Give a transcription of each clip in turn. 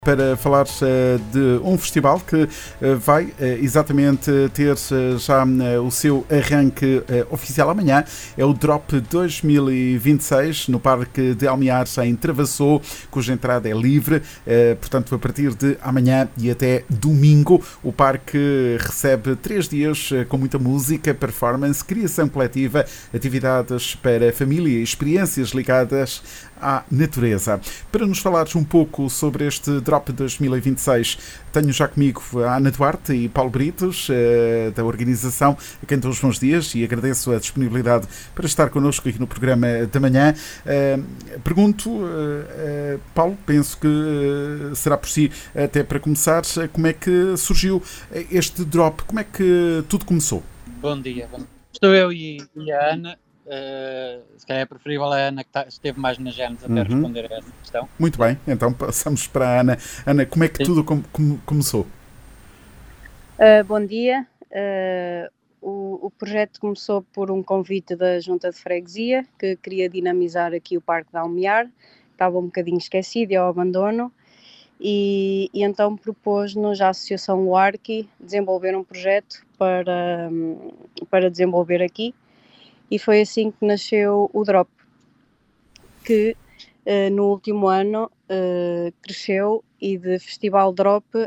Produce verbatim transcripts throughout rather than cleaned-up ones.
Para falar uh, de um festival que uh, vai uh, exatamente ter uh, já uh, o seu arranque uh, oficial amanhã. É o Drop dois mil e vinte e seis no Parque de Almear, em Travassou, cuja entrada é livre. Uh, portanto, a partir de amanhã e até domingo, o parque recebe três dias uh, com muita música, performance, criação coletiva, atividades para a família e experiências ligadas à natureza. Para nos falares um pouco sobre este Drop dois mil e vinte e seis, tenho já comigo a Ana Duarte e Paulo Britos, da organização, a quem dou os bons dias e agradeço a disponibilidade para estar connosco aqui no programa da manhã. Pergunto, Paulo, penso que será por si, até para começar, como é que surgiu este Drop, como é que tudo começou? Bom dia, bom. Estou eu e, e a Ana. Uh, se calhar é preferível a Ana, que tá, esteve mais na Gênesis, até uhum. responder a essa questão. Muito bem, então passamos para a Ana. Ana, como é que Sim. tudo com, com, começou? Uh, bom dia. Uh, o, o projeto começou por um convite da Junta de Freguesia, que queria dinamizar aqui o Parque de Almear, estava um bocadinho esquecido e ao abandono, e, e então propôs-nos a Associação Uarqui desenvolver um projeto para, para desenvolver aqui. E foi assim que nasceu o Drop, que uh, no último ano uh, cresceu e de Festival Drop uh,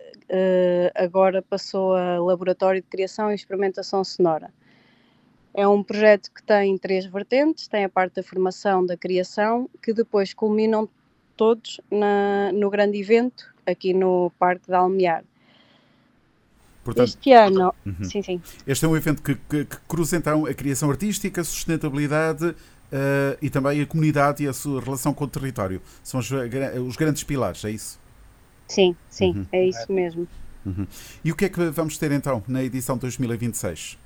agora passou a Laboratório de Criação e Experimentação Sonora. É um projeto que tem três vertentes, tem a parte da formação, da criação, que depois culminam todos na, no grande evento aqui no Parque de Almear. Portanto, este ano, uhum. sim, sim. Este é um evento que, que, que cruza então a criação artística, a sustentabilidade uh, e também a comunidade e a sua relação com o território. São os, os grandes pilares, é isso? Sim, sim, uhum. é isso mesmo. Uhum. E o que é que vamos ter então na edição dois mil e vinte e seis?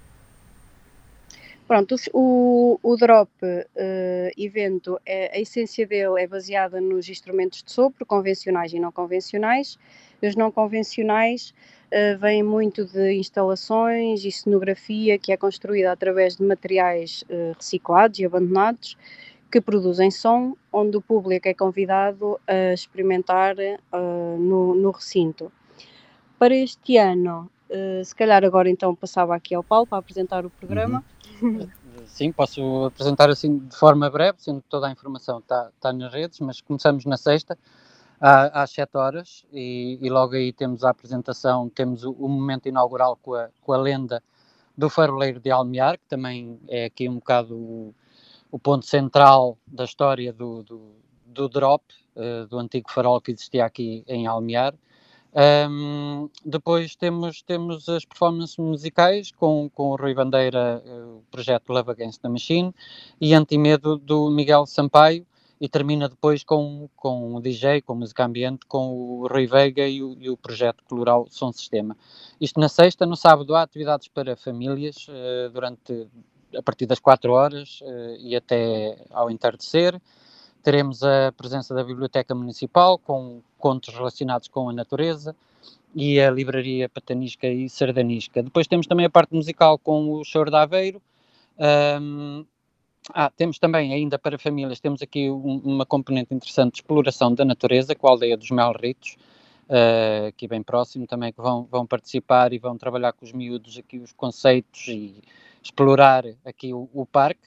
Pronto, o, o Drop uh, evento, é, a essência dele é baseada nos instrumentos de sopro, convencionais e não convencionais. Os não convencionais uh, vêm muito de instalações e cenografia que é construída através de materiais uh, reciclados e abandonados que produzem som, onde o público é convidado a experimentar uh, no, no recinto. Para este ano, uh, se calhar agora então passava aqui ao Paulo para apresentar o programa. Uhum. Sim, posso apresentar assim de forma breve, sendo que toda a informação está, está nas redes, mas começamos na sexta, à, às sete horas, e, e logo aí temos a apresentação, temos o, o momento inaugural com a, com a lenda do faroleiro de Almear, que também é aqui um bocado o, o ponto central da história do, do, do Drop, uh, do antigo farol que existia aqui em Almear. Um, depois temos, temos as performances musicais com, com o Rui Bandeira, o projeto Love Against the Machine, e Antimedo do Miguel Sampaio, e termina depois com, com o D J, com música ambiente, com o Rui Veiga e o, e o projeto Coloral Som Sistema. Isto na sexta. No sábado há atividades para famílias uh, durante, a partir das quatro horas uh, e até ao entardecer. Teremos a presença da Biblioteca Municipal, com contos relacionados com a natureza, e a Livraria Patanisca e Sardanisca. Depois temos também a parte musical com o Choro de Aveiro. Um, ah, temos também, ainda para famílias, temos aqui um, uma componente interessante de exploração da natureza, com a Aldeia dos Melritos, uh, aqui bem próximo também, que vão, vão participar e vão trabalhar com os miúdos aqui os conceitos e explorar aqui o, o parque.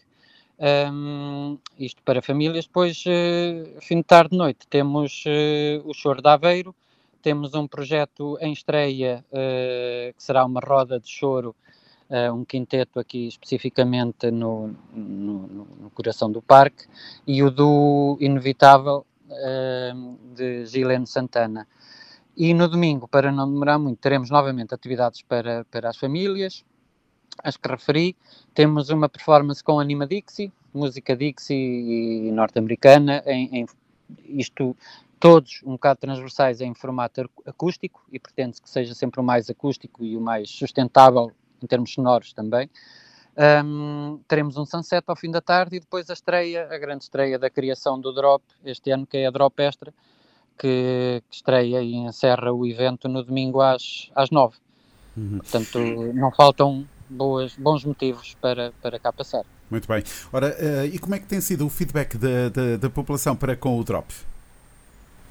Um, isto para famílias. Depois, uh, fim de tarde, noite, temos uh, o Choro de Aveiro, temos um projeto em estreia uh, que será uma roda de choro, uh, um quinteto aqui especificamente no, no, no coração do parque, e o do Inevitável uh, de Gilene Santana. E no domingo, para não demorar muito, teremos novamente atividades para, para as famílias. As que referi, temos uma performance com Anima Dixie, música Dixie e norte-americana, em, em, isto todos um bocado transversais em formato acústico, e pretende-se que seja sempre o mais acústico e o mais sustentável em termos sonoros também. Um, teremos um sunset ao fim da tarde, e depois a estreia, a grande estreia da criação do Drop este ano, que é a Drop Extra, que, que estreia e encerra o evento no domingo às, às nove. Uhum. Portanto, não faltam Boas, bons motivos para, para cá passar. Muito bem. Ora, uh, e como é que tem sido o feedback da, da, da população para com o Drop?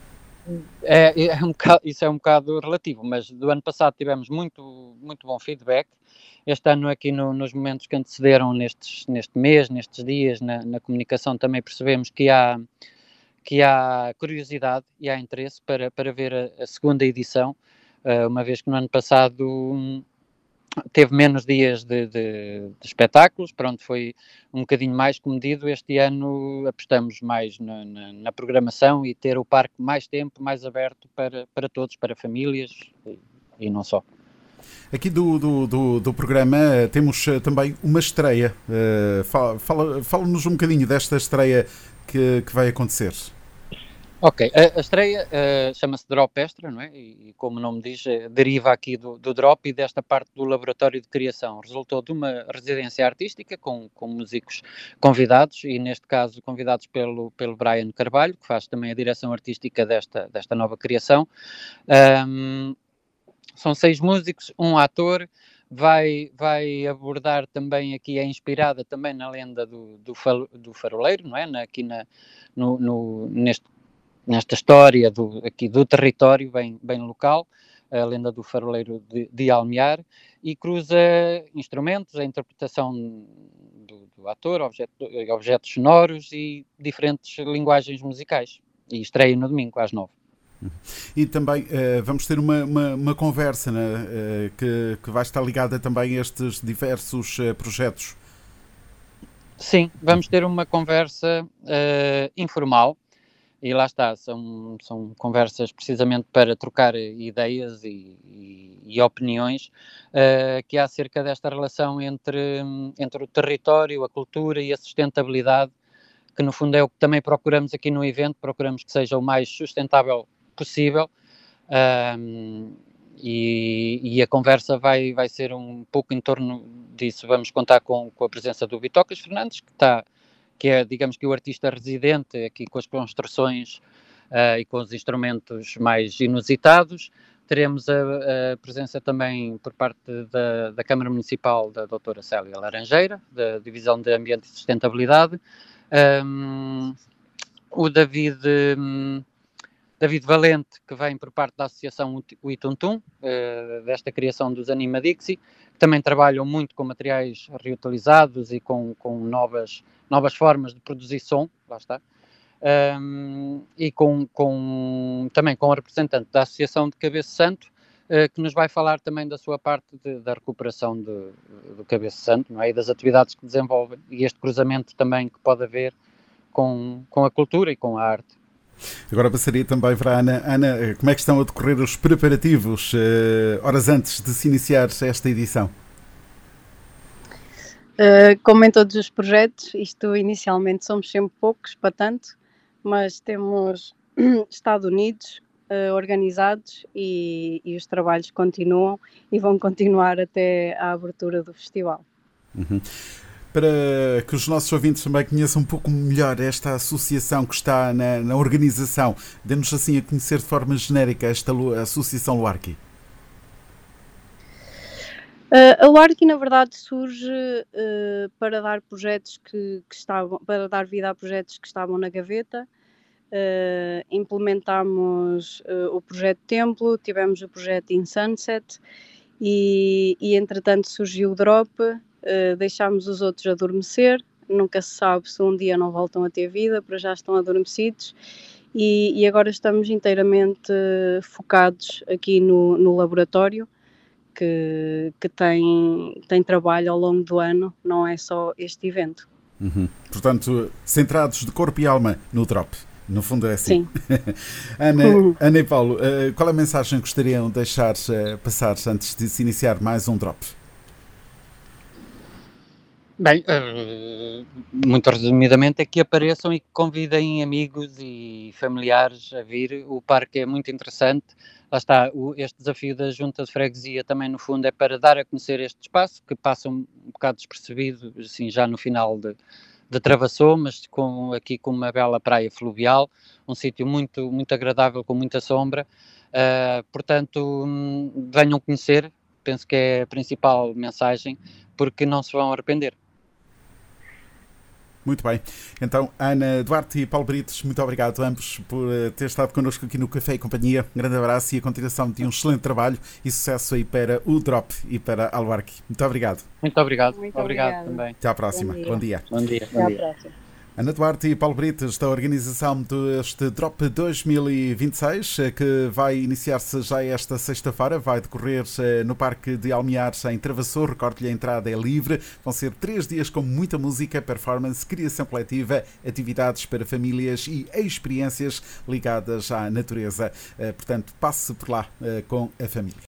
É, é um bocado, isso é um bocado relativo, mas do ano passado tivemos muito, muito bom feedback. Este ano aqui no, nos momentos que antecederam nestes, neste mês, nestes dias, na, na comunicação também percebemos que há, que há curiosidade e há interesse para, para ver a, a segunda edição, uh, uma vez que no ano passado um, teve menos dias de, de, de espetáculos, pronto, foi um bocadinho mais comedido. Este ano apostamos mais na, na, na programação e ter o parque mais tempo, mais aberto para, para todos, para famílias e, e não só. Aqui do, do, do, do programa temos também uma estreia. Uh, fala, fala, fala-nos um bocadinho desta estreia que, que vai acontecer. Ok, a, a estreia uh, chama-se Drop Extra, não é? E, e como o nome diz, uh, deriva aqui do, do Drop e desta parte do laboratório de criação. Resultou de uma residência artística com, com músicos convidados, e neste caso convidados pelo, pelo Brian Carvalho, que faz também a direção artística desta, desta nova criação. Um, são seis músicos, um ator. Vai, vai abordar também aqui, é inspirada também na lenda do, do, do faroleiro, não é? Na, aqui na, no, no, neste nesta história do, aqui do território bem, bem local, a lenda do faroleiro de, de Almear, e cruza instrumentos, a interpretação do, do ator, objeto, objetos sonoros e diferentes linguagens musicais. E estreia no domingo às nove. E também uh, vamos ter uma, uma, uma conversa, né, uh, que, que vai estar ligada também a estes diversos uh, projetos. Sim, vamos ter uma conversa uh, informal. E lá está, são, são conversas precisamente para trocar ideias e, e, e opiniões uh, que há acerca desta relação entre, entre o território, a cultura e a sustentabilidade, que no fundo é o que também procuramos aqui no evento, procuramos que seja o mais sustentável possível. Um, e, e a conversa vai, vai ser um pouco em torno disso. Vamos contar com, com a presença do Bitocas Fernandes, que está... que é, digamos que o artista residente, aqui com as construções uh, e com os instrumentos mais inusitados. Teremos a, a presença também por parte da, da Câmara Municipal da doutora Célia Laranjeira, da Divisão de Ambiente e Sustentabilidade. Um, o David, um, David Valente, que vem por parte da Associação Uituntum, uh, desta criação dos Anima Dixie, que também trabalham muito com materiais reutilizados e com, com novas, novas formas de produzir som, lá está, um, e com, com, também com a representante da Associação de Cabeço Santo, uh, que nos vai falar também da sua parte de, da recuperação de, do Cabeço Santo, não é? E das atividades que desenvolvem, e este cruzamento também que pode haver com, com a cultura e com a arte. Agora passaria também para a Ana. Ana, como é que estão a decorrer os preparativos, uh, horas antes de se iniciar esta edição? Uh, como em todos os projetos, isto inicialmente somos sempre poucos, para tanto, mas temos estado unidos, uh, organizados e, e os trabalhos continuam e vão continuar até à abertura do festival. Uhum. Para que os nossos ouvintes também conheçam um pouco melhor esta associação que está na, na organização, dê-nos assim a conhecer de forma genérica esta Associação Luarqui. Uh, a Luarqui, na verdade, surge uh, para dar projetos que, que estavam, para dar vida a projetos que estavam na gaveta. Uh, implementámos uh, o projeto Templo, tivemos o projeto In Sunset e, e entretanto surgiu o Drop. Uh, deixámos os outros adormecer, nunca se sabe se um dia não voltam a ter vida, para já estão adormecidos e, e agora estamos inteiramente uh, focados aqui no, no laboratório que, que tem, tem trabalho ao longo do ano, não é só este evento. Uhum. Portanto, centrados de corpo e alma no Drop, no fundo é assim. Sim. Ana, uhum. Ana e Paulo, uh, qual é a mensagem que gostariam de deixar uh, passar antes de se iniciar mais um Drop? Bem, uh, muito resumidamente é que apareçam e que convidem amigos e familiares a vir. O parque é muito interessante. Lá está, o, este desafio da Junta de Freguesia também no fundo é para dar a conhecer este espaço, que passa um, um bocado despercebido, assim, já no final de, de Travassou, mas com, aqui com uma bela praia fluvial, um sítio muito, muito agradável, com muita sombra. Uh, portanto, um, venham conhecer, penso que é a principal mensagem, porque não se vão arrepender. Muito bem. Então, Ana Duarte e Paulo Brites, muito obrigado a ambos por ter estado connosco aqui no Café e Companhia. Um grande abraço e a continuação de um excelente trabalho e sucesso aí para o Drop e para Albuquerque. Muito obrigado. Muito obrigado. Muito obrigado obrigada. também. Até à próxima. Bom dia. Bom dia. Bom dia. Até Bom à dia. próxima. Ana Duarte e Paulo Brites, da organização deste Drop dois mil e vinte e seis, que vai iniciar-se já esta sexta-feira, vai decorrer no Parque de Almear, em Travassor. Recorde-lhe, a entrada é livre. Vão ser três dias com muita música, performance, criação coletiva, atividades para famílias e experiências ligadas à natureza. Portanto, passe por lá com a família.